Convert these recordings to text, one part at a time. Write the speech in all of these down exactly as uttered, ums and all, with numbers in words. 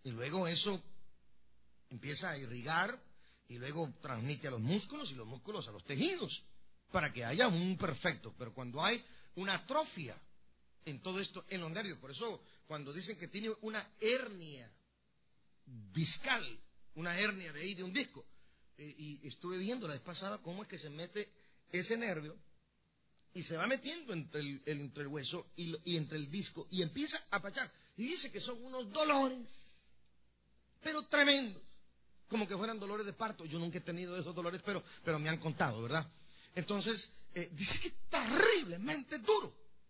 Y luego eso empieza a irrigar y luego transmite a los músculos y los músculos a los tejidos para que haya un perfecto. Pero cuando hay una atrofia en todo esto, en los nervios, por eso cuando dicen que tiene una hernia discal, una hernia de ahí de un disco, eh, y estuve viendo la vez pasada cómo es que se mete ese nervio y se va metiendo entre el, el- entre el hueso y, y entre el disco y empieza a apachar. Y dice que son unos dolores, pero tremendos, como que fueran dolores de parto. Yo nunca he tenido esos dolores, pero, pero me han contado, ¿verdad? Entonces, eh, dice que es terriblemente duro.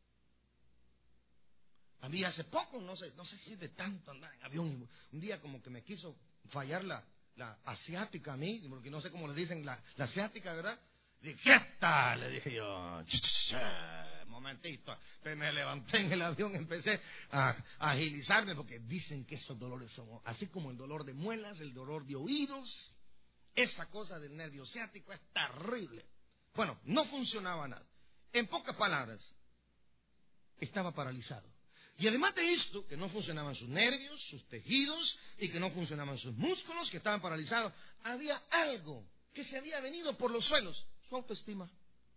A mí hace poco, no sé, no sé si es de tanto andar en avión, un día como que me quiso fallar la, la asiática a mí, porque no sé cómo le dicen la, la asiática, ¿verdad? Dije, ¿qué tal? Le dije yo, ch, ch, ch, momentito. Pues me levanté en el avión, empecé a, a agilizarme, porque dicen que esos dolores son así como el dolor de muelas, el dolor de oídos, esa cosa del nervio ciático es terrible. Bueno, no funcionaba nada. En pocas palabras, estaba paralizado. Y además de esto, que no funcionaban sus nervios, sus tejidos, y que no funcionaban sus músculos, que estaban paralizados, había algo que se había venido por los suelos, su autoestima.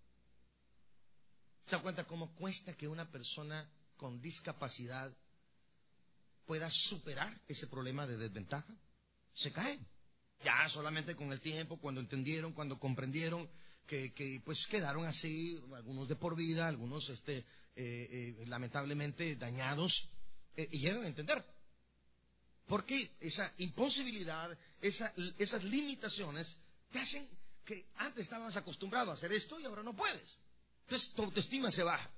¿Se da cuenta cómo cuesta que una persona con discapacidad pueda superar ese problema de desventaja? Se caen. Ya solamente con el tiempo, cuando entendieron, cuando comprendieron, que, que pues quedaron así, algunos de por vida, algunos este, eh, eh, lamentablemente dañados, eh, y llegan a entender. Porque esa imposibilidad, esa, esas limitaciones te hacen que antes estabas acostumbrado a hacer esto y ahora no puedes. Entonces tu autoestima se baja.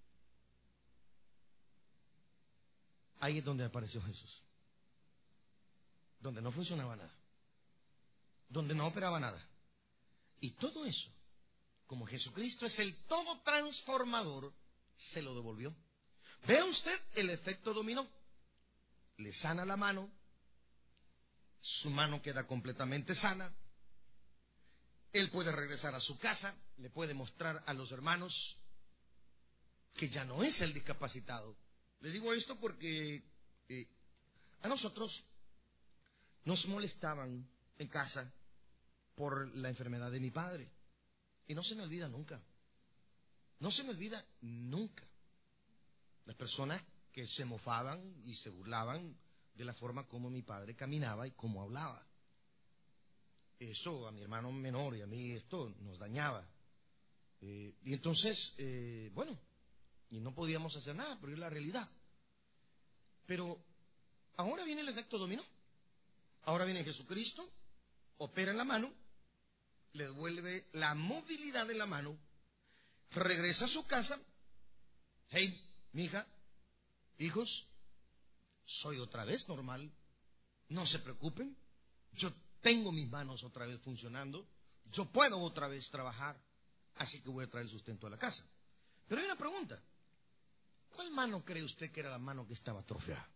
Ahí es donde apareció Jesús. Donde no funcionaba nada. Donde no operaba nada. Y todo eso, como Jesucristo es el todo transformador, se lo devolvió. Vea usted el efecto dominó. Le sana la mano, su mano queda completamente sana, él puede regresar a su casa, le puede mostrar a los hermanos que ya no es el discapacitado. Le digo esto porque eh, a nosotros nos molestaban en casa por la enfermedad de mi padre. Y no se me olvida nunca. No se me olvida nunca. Las personas que se mofaban y se burlaban de la forma como mi padre caminaba y cómo hablaba. Eso a mi hermano menor y a mí esto nos dañaba. Eh, y entonces, eh, bueno, y no podíamos hacer nada, pero es la realidad. Pero ahora viene el efecto dominó. Ahora viene Jesucristo, opera en la mano, le devuelve la movilidad de la mano, regresa a su casa. Hey, mija, hijos, soy otra vez normal, no se preocupen, yo tengo mis manos otra vez funcionando, yo puedo otra vez trabajar, así que voy a traer sustento a la casa. Pero hay una pregunta, ¿cuál mano cree usted que era la mano que estaba atrofiada?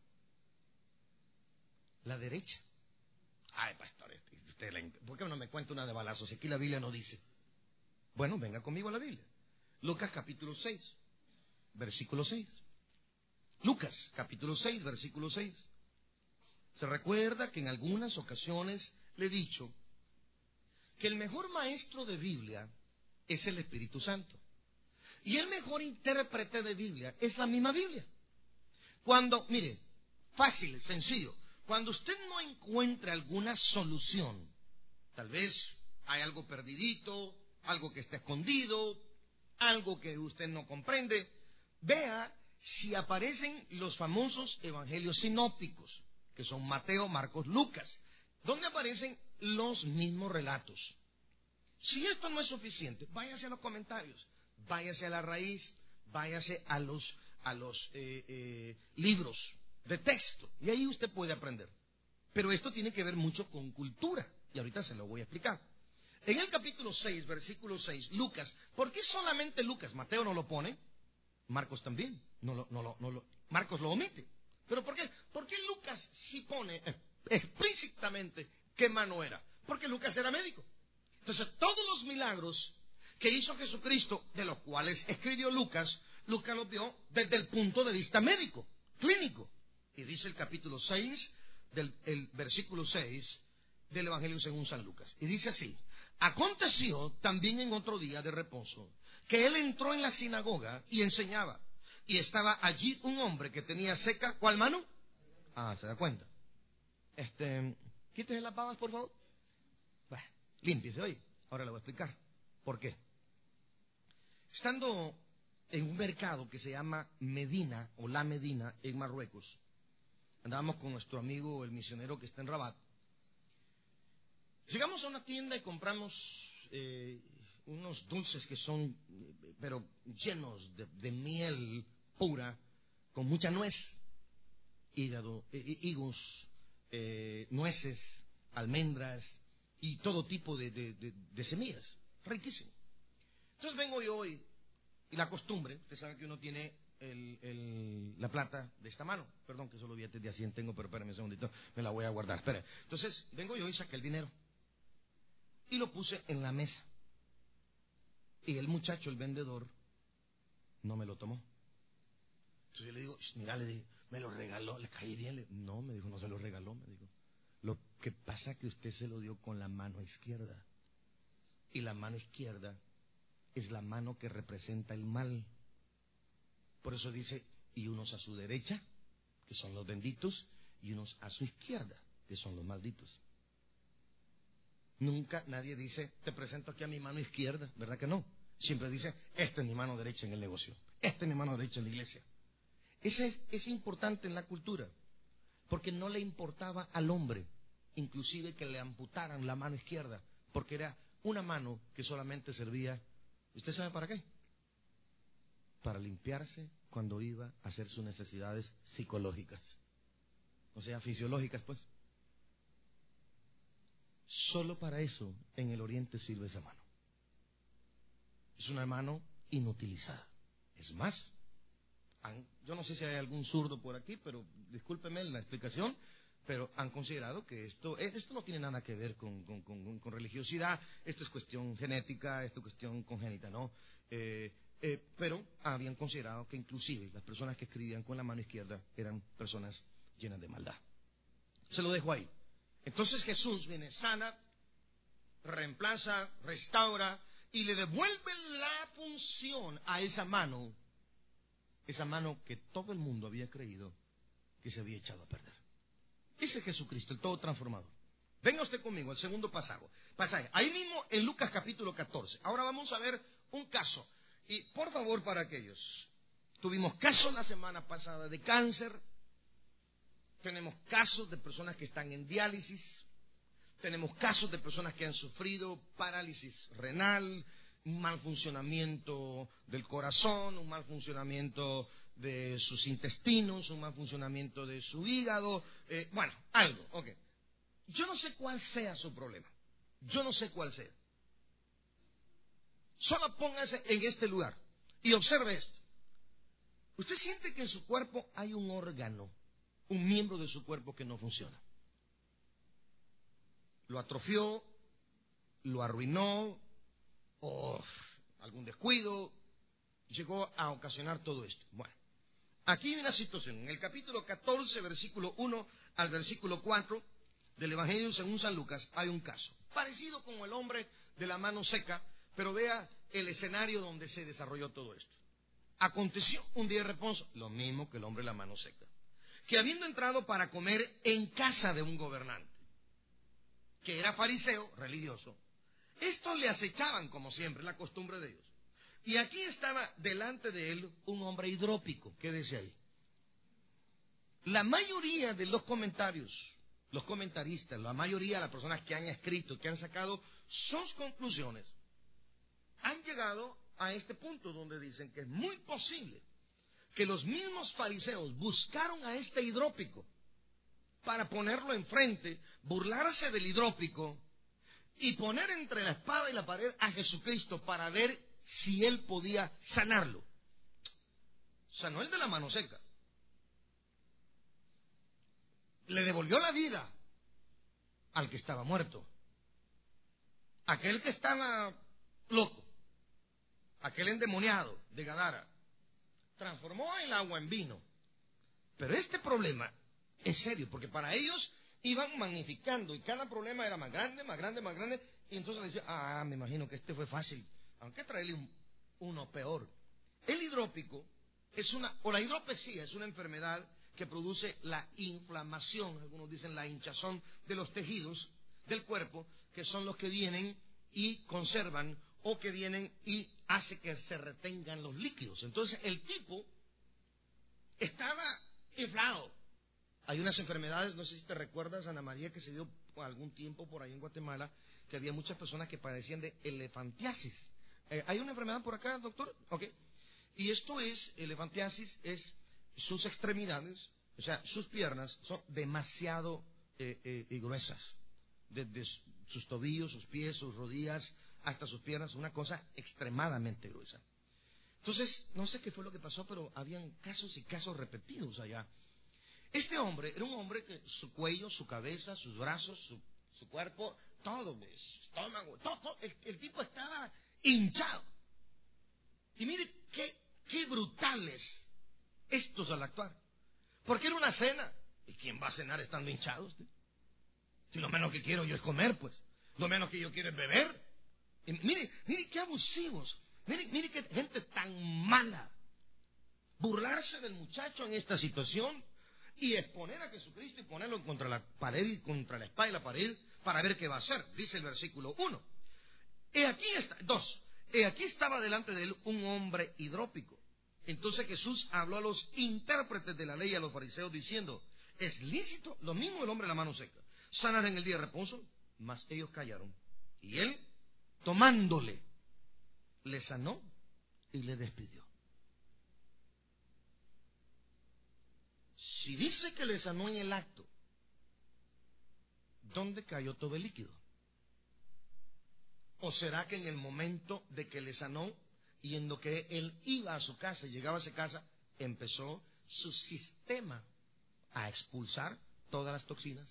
La derecha. Ay, pastor, usted le... ¿por qué no me cuenta una de balazos? Aquí la Biblia no dice. Bueno, venga conmigo a la Biblia. Lucas capítulo seis, versículo seis. Lucas capítulo seis, versículo seis. Se recuerda que en algunas ocasiones le he dicho que el mejor maestro de Biblia es el Espíritu Santo. Y el mejor intérprete de Biblia es la misma Biblia. Cuando, mire, fácil, sencillo, cuando usted no encuentra alguna solución, tal vez hay algo perdidito, algo que está escondido, algo que usted no comprende, vea si aparecen los famosos evangelios sinópticos, que son Mateo, Marcos, Lucas, donde aparecen los mismos relatos. Si esto no es suficiente, váyase a los comentarios, váyase a la raíz, váyase a los, a los eh, eh, libros de texto, y ahí usted puede aprender. Pero esto tiene que ver mucho con cultura, y ahorita se lo voy a explicar. En el capítulo seis, versículo seis, Lucas, ¿por qué solamente Lucas? Mateo no lo pone, Marcos también, no lo, no lo, no lo, Marcos lo omite. ¿Pero por qué? ¿Por qué Lucas sí pone explícitamente qué mano era? Porque Lucas era médico. Entonces, todos los milagros que hizo Jesucristo, de los cuales escribió Lucas, Lucas los vio desde el punto de vista médico, clínico. Y dice el capítulo seis, del el versículo seis del Evangelio según San Lucas. Y dice así: aconteció también en otro día de reposo que él entró en la sinagoga y enseñaba. Y estaba allí un hombre que tenía seca, ¿cuál mano? Ah, se da cuenta. Este, quítese las babas, por favor. Bueno, límpiese, oye. Ahora le voy a explicar por qué. Estando en un mercado que se llama Medina, o La Medina, en Marruecos, andábamos con nuestro amigo, el misionero que está en Rabat. Llegamos a una tienda y compramos eh, unos dulces que son, eh, pero llenos de, de miel pura, con mucha nuez, hígado, eh, higos, eh, nueces, almendras y todo tipo de, de, de, de semillas. Riquísimo. Entonces vengo yo y, y la costumbre, usted sabe que uno tiene el, el, la plata de esta mano. Perdón que solo billetes de a cien tengo, pero espérame un segundito, me la voy a guardar. Espera. Entonces vengo yo y saqué el dinero y lo puse en la mesa. Y el muchacho, el vendedor, no me lo tomó. Entonces yo le digo, mira, le dije, me lo regaló, le caí bien. Le... No, me dijo, no se lo regaló, me dijo. Lo que pasa es que usted se lo dio con la mano izquierda. Y la mano izquierda es la mano que representa el mal. Por eso dice, y unos a su derecha, que son los benditos, y unos a su izquierda, que son los malditos. Nunca nadie dice, te presento aquí a mi mano izquierda, ¿verdad que no? Siempre dice, esta es mi mano derecha en el negocio, esta es mi mano derecha en la iglesia. Eso es, es importante en la cultura, porque no le importaba al hombre, inclusive que le amputaran la mano izquierda, porque era una mano que solamente servía, ¿usted sabe para qué? Para limpiarse cuando iba a hacer sus necesidades psicológicas, o sea, fisiológicas, pues. Solo para eso en el Oriente sirve esa mano. Es una mano inutilizada. Es más, han, yo no sé si hay algún zurdo por aquí, pero discúlpeme la explicación, pero han considerado que esto esto no tiene nada que ver con, con, con, con religiosidad, esto es cuestión genética, esto es cuestión congénita, ¿no? Eh, eh, pero habían considerado que inclusive las personas que escribían con la mano izquierda eran personas llenas de maldad. Se lo dejo ahí. Entonces Jesús viene, sana, reemplaza, restaura y le devuelve la función a esa mano, esa mano que todo el mundo había creído que se había echado a perder. Ese es Jesucristo, el todo transformador. Venga usted conmigo, el segundo pasaje. pasaje. Ahí mismo en Lucas capítulo catorce. Ahora vamos a ver un caso. Y por favor, para aquellos, tuvimos casos la semana pasada de cáncer. Tenemos casos de personas que están en diálisis, tenemos casos de personas que han sufrido parálisis renal, un mal funcionamiento del corazón, un mal funcionamiento de sus intestinos, un mal funcionamiento de su hígado, eh, bueno, algo, ok. Yo no sé cuál sea su problema, yo no sé cuál sea. Solo póngase en este lugar y observe esto. Usted siente que en su cuerpo hay un órgano, un miembro de su cuerpo que no funciona. Lo atrofió, lo arruinó, o algún descuido, llegó a ocasionar todo esto. Bueno, aquí hay una situación. En el capítulo catorce, versículo uno al versículo cuatro del Evangelio según San Lucas, hay un caso. Parecido como el hombre de la mano seca, pero vea el escenario donde se desarrolló todo esto. Aconteció un día de reposo, lo mismo que el hombre de la mano seca, que habiendo entrado para comer en casa de un gobernante, que era fariseo, religioso, estos le acechaban como siempre, la costumbre de ellos. Y aquí estaba delante de él un hombre hidrópico, quédese ahí. La mayoría de los comentarios, los comentaristas, la mayoría de las personas que han escrito, que han sacado sus conclusiones, han llegado a este punto donde dicen que es muy posible que los mismos fariseos buscaron a este hidrópico para ponerlo enfrente, burlarse del hidrópico y poner entre la espada y la pared a Jesucristo para ver si él podía sanarlo. Sanó el de la mano seca. Le devolvió la vida al que estaba muerto. Aquel que estaba loco, aquel endemoniado de Gadara, transformó el agua en vino. Pero este problema es serio, porque para ellos iban magnificando y cada problema era más grande, más grande, más grande. Y entonces le decía, ah, me imagino que este fue fácil. Aunque traerle un, uno peor. El hidrópico es una, o la hidropesía es una enfermedad que produce la inflamación, algunos dicen la hinchazón de los tejidos del cuerpo, que son los que vienen y conservan o que vienen y hace que se retengan los líquidos. Entonces el tipo estaba inflado. Hay unas enfermedades, no sé si te recuerdas, Ana María, que se dio algún tiempo por ahí en Guatemala, que había muchas personas que padecían de elefantiasis. Eh, ¿Hay una enfermedad por acá, doctor? Ok. Y esto es, elefantiasis es sus extremidades, o sea, sus piernas son demasiado eh, eh, gruesas. Desde sus tobillos, sus pies, sus rodillas, hasta sus piernas, una cosa extremadamente gruesa. Entonces, no sé qué fue lo que pasó, pero habían casos y casos repetidos allá. Este hombre era un hombre que su cuello, su cabeza, sus brazos, su, su cuerpo, todo, su estómago, todo, todo el, el tipo estaba hinchado. Y mire qué, qué brutales estos al actuar. Porque era una cena. ¿Y quién va a cenar estando hinchado usted? Si lo menos que quiero yo es comer, pues. Lo menos que yo quiero es beber. Y mire, mire qué abusivos. Mire, mire qué gente tan mala. Burlarse del muchacho en esta situación y exponer a Jesucristo y ponerlo contra la pared y contra la espada y la pared para ver qué va a hacer. Dice el versículo uno. He aquí está, dos. He aquí estaba delante de él un hombre hidrópico. Entonces Jesús habló a los intérpretes de la ley y a los fariseos diciendo, ¿es lícito? Lo mismo el hombre de la mano seca. Sanar en el día de reposo, mas ellos callaron. Y él, tomándole, le sanó y le despidió. Si dice que le sanó en el acto, ¿dónde cayó todo el líquido? ¿O será que en el momento de que le sanó y en lo que él iba a su casa, llegaba a su casa, empezó su sistema a expulsar todas las toxinas?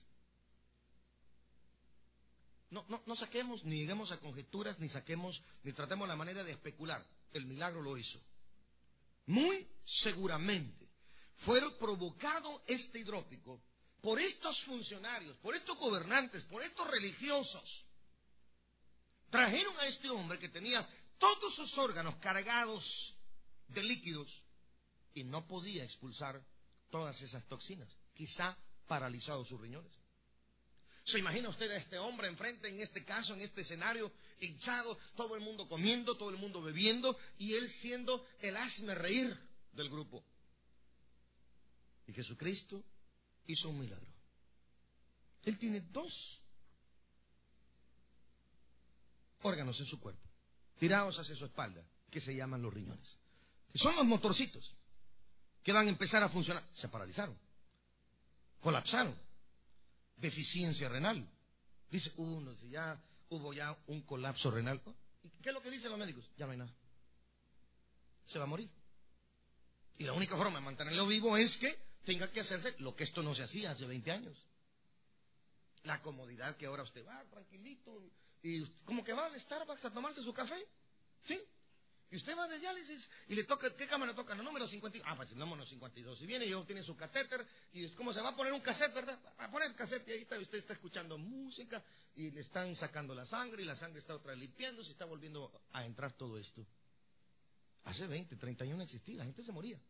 No, no, no saquemos, ni lleguemos a conjeturas, ni saquemos, ni tratemos la manera de especular. El milagro lo hizo. Muy seguramente fue provocado este hidrópico por estos funcionarios, por estos gobernantes, por estos religiosos. Trajeron a este hombre que tenía todos sus órganos cargados de líquidos y no podía expulsar todas esas toxinas. Quizá paralizado sus riñones. ¿Se imagina usted a este hombre enfrente, en este caso, en este escenario, hinchado, todo el mundo comiendo, todo el mundo bebiendo, y él siendo el hazme reír del grupo? Y Jesucristo hizo un milagro. Él tiene dos órganos en su cuerpo, tirados hacia su espalda, que se llaman los riñones. Que son los motorcitos que van a empezar a funcionar. Se paralizaron, colapsaron. Deficiencia renal. Dice uno, si ya hubo ya un colapso renal. ¿Y qué es lo que dicen los médicos? Ya no hay nada. Se va a morir. Y la única forma de mantenerlo vivo es que tenga que hacerse lo que esto no se hacía hace veinte años. La comodidad que ahora usted va tranquilito y como que va al Starbucks a tomarse su café. ¿Sí? Y usted va de diálisis y le toca, ¿qué cama le toca? La número cincuenta y dos. Ah, pues el número cincuenta y dos. Y viene y tiene su catéter y es como se va a poner un cassette, ¿verdad? Va a poner cassette y ahí está, usted está escuchando música y le están sacando la sangre y la sangre está otra vez limpiándose y está volviendo a entrar todo esto. Hace veinte, treinta años no existía, la gente se moría.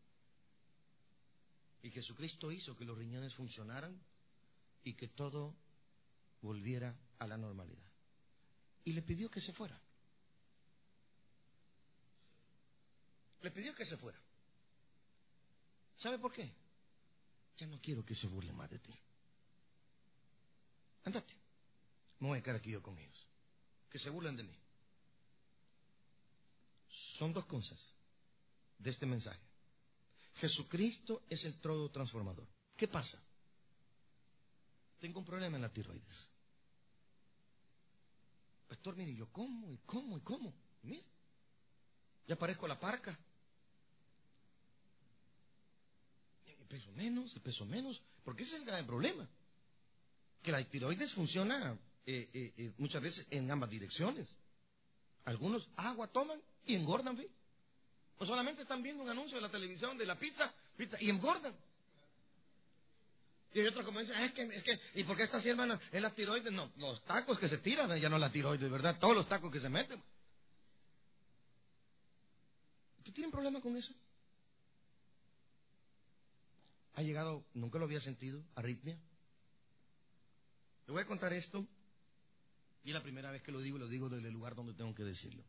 Y Jesucristo hizo que los riñones funcionaran y que todo volviera a la normalidad. Y le pidió que se fuera. Le pidió que se fuera. ¿Sabe por qué? Ya no quiero que se burlen más de ti. Andate. Me voy a quedar aquí yo con ellos. Que se burlen de mí. Son dos cosas de este mensaje. Jesucristo es el todo transformador. ¿Qué pasa? Tengo un problema en la tiroides. Pastor, mire, yo como y como y como. Y mire, ya parezco la parca. Peso menos, peso menos, porque ese es el gran problema, que la tiroides funciona eh, eh, eh, muchas veces en ambas direcciones. Algunos agua toman y engordan, ¿ve? O solamente están viendo un anuncio de la televisión de la pizza, pizza y engordan. Y hay otros como dicen, ah, es que, es que, ¿y por qué esta sí, hermano? Es la tiroides. No, los tacos que se tiran, ya no es la tiroides, ¿verdad? Todos los tacos que se meten. ¿Usted tiene un problema con eso? ¿Ha llegado, nunca lo había sentido, arritmia? Le voy a contar esto, y es la primera vez que lo digo, y lo digo desde el lugar donde tengo que decirlo.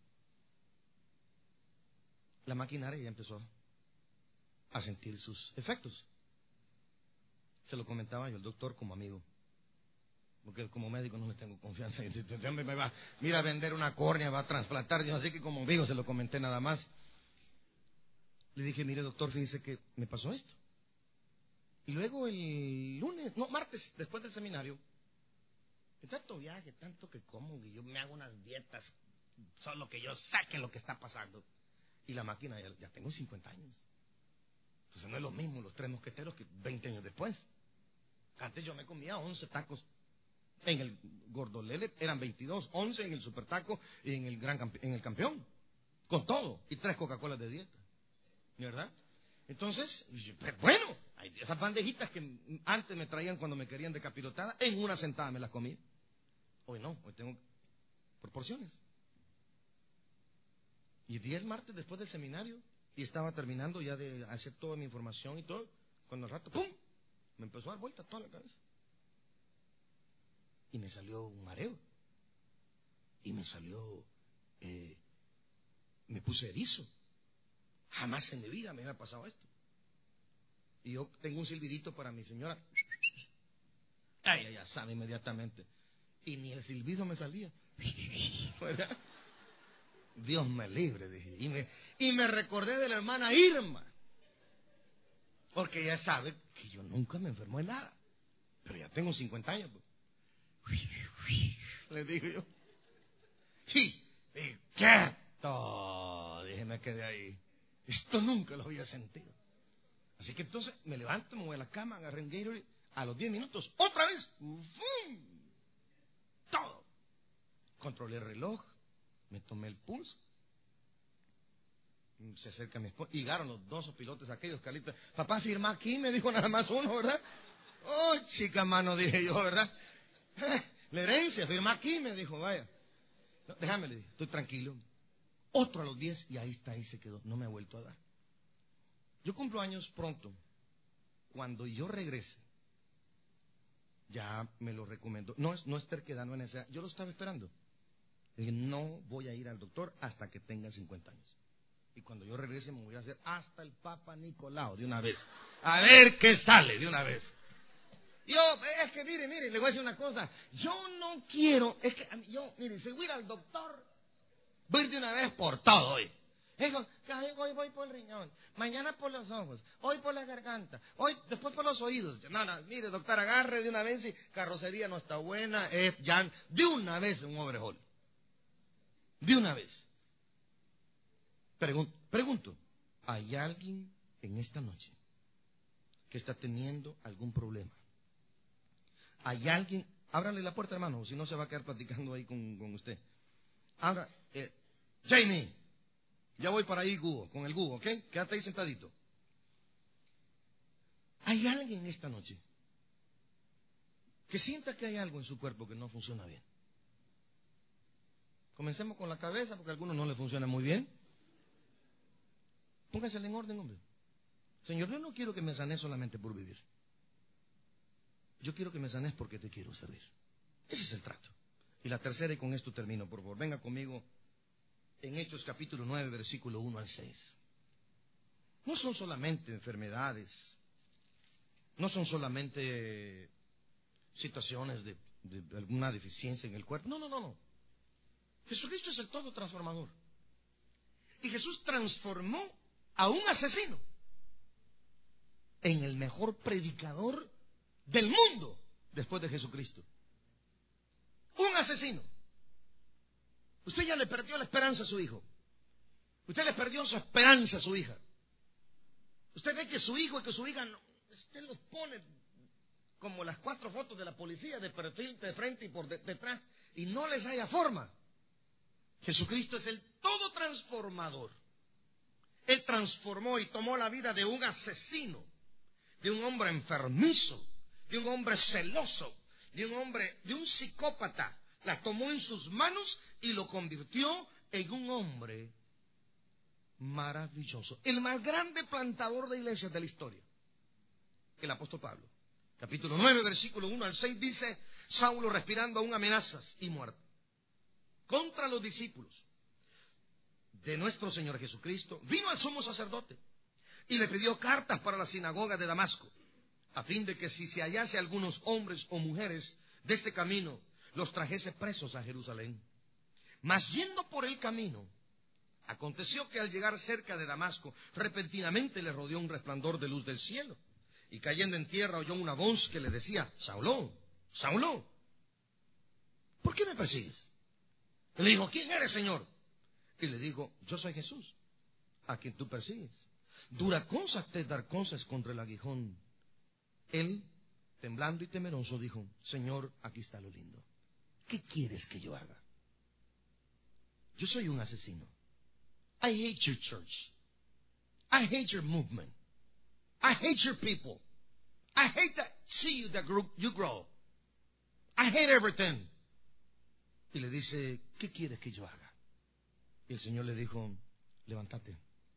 La maquinaria ya empezó a sentir sus efectos. Se lo comentaba yo al doctor como amigo, porque como médico no le tengo confianza. Me va a ir a vender una córnea, va a trasplantar, yo así que como amigo se lo comenté nada más. Le dije, mire doctor, fíjese que me pasó esto. Y luego el lunes, no, martes, después del seminario, de tanto viaje, tanto que como, que yo me hago unas dietas, solo que yo saque lo que está pasando. Y la máquina, ya, ya tengo cincuenta años. Entonces no es lo mismo los tres mosqueteros que veinte años después. Antes yo me comía once tacos. En el Gordolele eran veintidós, once en el Super Taco y en el, gran campe- en el Campeón. Con todo. Y tres Coca-Colas de dieta. ¿Verdad? Entonces, pues bueno, hay esas bandejitas que antes me traían cuando me querían de capirotada, en una sentada me las comía. Hoy no, hoy tengo proporciones. Y el día el martes después del seminario, y estaba terminando ya de hacer toda mi información y todo, cuando al rato, ¡pum!, me empezó a dar vuelta toda la cabeza. Y me salió un mareo. Y me salió, eh, me puse erizo. Jamás en mi vida me había pasado esto. Y yo tengo un silbidito para mi señora. Ay, ella sabe inmediatamente. Y ni el silbido me salía. ¿Verdad? Dios me libre, dije. Y me, y me recordé de la hermana Irma. Porque ella sabe que yo nunca me enfermo de nada. Pero ya tengo cincuenta años. Pues. Le digo yo. Y, y quieto. Dije, me quedé ahí. Esto nunca lo había sentido. Así que entonces me levanto, me voy a la cama, agarré un Gatorade. A los diez minutos, otra vez. ¡Fum! Todo. Controlé el reloj. Me tomé el pulso. Se acerca mi esposa. Llegaron los dos pilotes aquellos, Carlitos. Papá, firma aquí, me dijo nada más uno, ¿verdad? Oh, chica mano, dije yo, ¿verdad? La herencia, firma aquí, me dijo, vaya. No, déjame, le dije, estoy tranquilo. Otro a los diez y ahí está, ahí se quedó. No me ha vuelto a dar. Yo cumplo años pronto. Cuando yo regrese, ya me lo recomendó. No es, no es terquedad, no es necesidad. Yo lo estaba esperando. Dije, no voy a ir al doctor hasta que tenga cincuenta años. Y cuando yo regrese me voy a hacer hasta el Papa Nicolau de una vez. A ver qué sale de una vez. Yo, es que mire, mire, le voy a decir una cosa. Yo no quiero, es que yo, mire, si voy a ir al doctor, voy a ir de una vez por todo hoy. Digo, hoy voy por el riñón, mañana por los ojos, hoy por la garganta, hoy después por los oídos. No, no, mire, doctor, agarre de una vez y carrocería no está buena, es ya de una vez un overhaul. De una vez. Pregunto, pregunto, ¿hay alguien en esta noche que está teniendo algún problema? ¿Hay alguien? Ábrale la puerta, hermano, si no se va a quedar platicando ahí con, con usted. Abra, eh, Jamie, ya voy para ahí, Gugo, con el Gugo, ¿ok? Quédate ahí sentadito. ¿Hay alguien esta noche que sienta que hay algo en su cuerpo que no funciona bien? Comencemos con la cabeza, porque a algunos no le funciona muy bien. Póngase en orden, hombre. Señor, yo no quiero que me sanes solamente por vivir. Yo quiero que me sanes porque te quiero servir. Ese es el trato. Y la tercera, y con esto termino, por favor. Venga conmigo en Hechos capítulo nueve, versículo uno al seis. No son solamente enfermedades. No son solamente situaciones de, de alguna deficiencia en el cuerpo. No, no, no, no. Jesucristo es el todo transformador. Y Jesús transformó a un asesino en el mejor predicador del mundo después de Jesucristo. Un asesino. Usted ya le perdió la esperanza a su hijo. Usted le perdió su esperanza a su hija. Usted ve que su hijo y que su hija, no, usted los pone como las cuatro fotos de la policía, de perfil, de frente y por de, detrás, y no les haya forma. Jesucristo es el todo transformador. Él transformó y tomó la vida de un asesino, de un hombre enfermizo, de un hombre celoso, de un hombre, de un psicópata. La tomó en sus manos y lo convirtió en un hombre maravilloso. El más grande plantador de iglesias de la historia, el apóstol Pablo. Capítulo nueve, versículo uno al seis dice: Saulo, respirando aún amenazas y muerte contra los discípulos de nuestro Señor Jesucristo, vino al sumo sacerdote y le pidió cartas para la sinagoga de Damasco, a fin de que si se hallase algunos hombres o mujeres de este camino, los trajese presos a Jerusalén. Mas yendo por el camino, aconteció que al llegar cerca de Damasco, repentinamente le rodeó un resplandor de luz del cielo, y cayendo en tierra oyó una voz que le decía: Saulo, Saulo, ¿por qué me persigues? Y le dijo: ¿quién eres, Señor? Y le dijo: yo soy Jesús, a quien tú persigues. Dura cosa te dar cosas contra el aguijón. Él, temblando y temeroso, dijo: Señor, aquí está lo lindo. ¿Qué quieres que yo haga? Yo soy un asesino. I hate your church. I hate your movement. I hate your people. I hate that see you that you grow. I hate everything. Y le dice: ¿qué quieres que yo haga? Y el Señor le dijo: levántate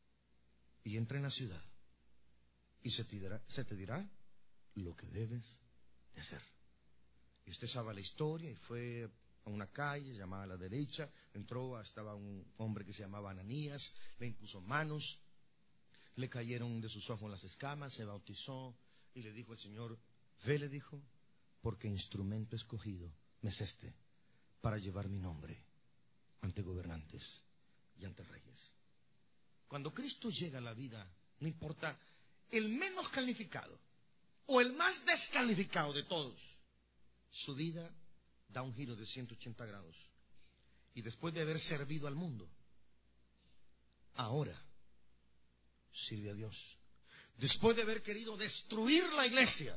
y entra en la ciudad, y se te dirá, se te dirá lo que debes de hacer. Y usted sabe la historia, y fue a una calle llamada a la derecha, entró, estaba un hombre que se llamaba Ananías, le impuso manos, le cayeron de sus ojos las escamas, se bautizó, y le dijo el Señor: ve, le dijo, porque instrumento escogido me es este, para llevar mi nombre ante gobernantes y ante reyes. Cuando Cristo llega a la vida, no importa el menos calificado o el más descalificado de todos, su vida da un giro de ciento ochenta grados. Y después de haber servido al mundo, ahora sirve a Dios. Después de haber querido destruir la iglesia,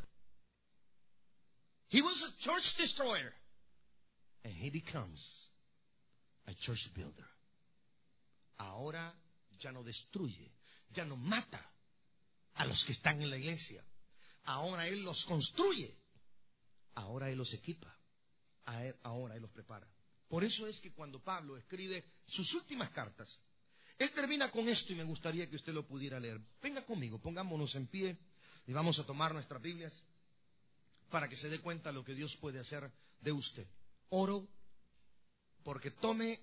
he was a church destroyer, and he becomes a church builder. Ahora ya no destruye, ya no mata a los que están en la iglesia. Ahora Él los construye. Ahora Él los equipa. Ahora Él los prepara. Por eso es que cuando Pablo escribe sus últimas cartas, él termina con esto, y me gustaría que usted lo pudiera leer. Venga conmigo, pongámonos en pie y vamos a tomar nuestras Biblias para que se dé cuenta lo que Dios puede hacer de usted. Oro porque tome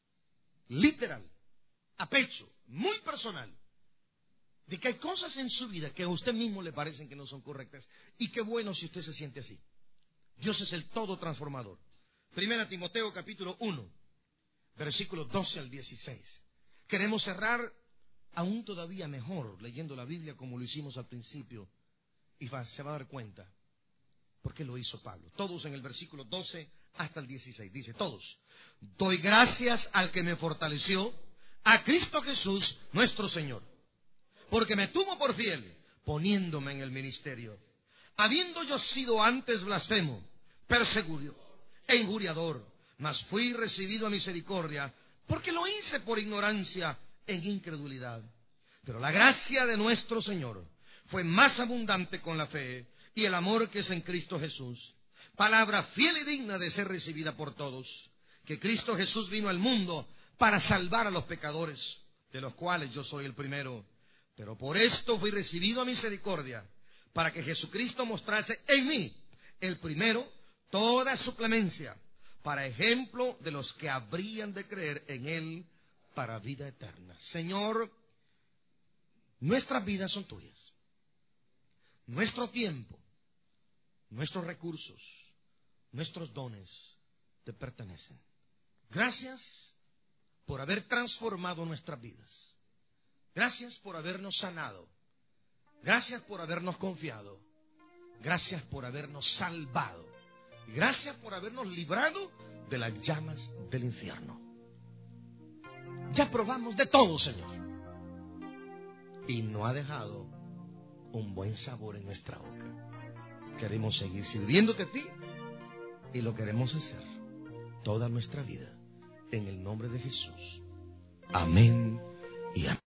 literal, a pecho, muy personal, de que hay cosas en su vida que a usted mismo le parecen que no son correctas. Y qué bueno si usted se siente así. Dios es el todo transformador. Primera Timoteo capítulo uno, versículos doce al dieciséis. Queremos cerrar aún todavía mejor leyendo la Biblia como lo hicimos al principio. Y va, se va a dar cuenta por qué lo hizo Pablo. Todos en el versículo doce hasta el dieciséis. Dice: todos, doy gracias al que me fortaleció, a Cristo Jesús nuestro Señor, porque me tuvo por fiel, poniéndome en el ministerio, habiendo yo sido antes blasfemo, perseguidor e injuriador, mas fui recibido a misericordia, porque lo hice por ignorancia en incredulidad. Pero la gracia de nuestro Señor fue más abundante con la fe y el amor que es en Cristo Jesús. Palabra fiel y digna de ser recibida por todos, que Cristo Jesús vino al mundo para salvar a los pecadores, de los cuales yo soy el primero. Pero por esto fui recibido a misericordia, para que Jesucristo mostrase en mí, el primero, toda su clemencia, para ejemplo de los que habrían de creer en Él para vida eterna. Señor, nuestras vidas son tuyas. Nuestro tiempo, nuestros recursos, nuestros dones te pertenecen. Gracias por haber transformado nuestras vidas. Gracias por habernos sanado. Gracias por habernos confiado. Gracias por habernos salvado. Y gracias por habernos librado de las llamas del infierno. Ya probamos de todo, Señor, y no ha dejado un buen sabor en nuestra boca. Queremos seguir sirviéndote a ti, y lo queremos hacer toda nuestra vida en el nombre de Jesús. Amén y amén.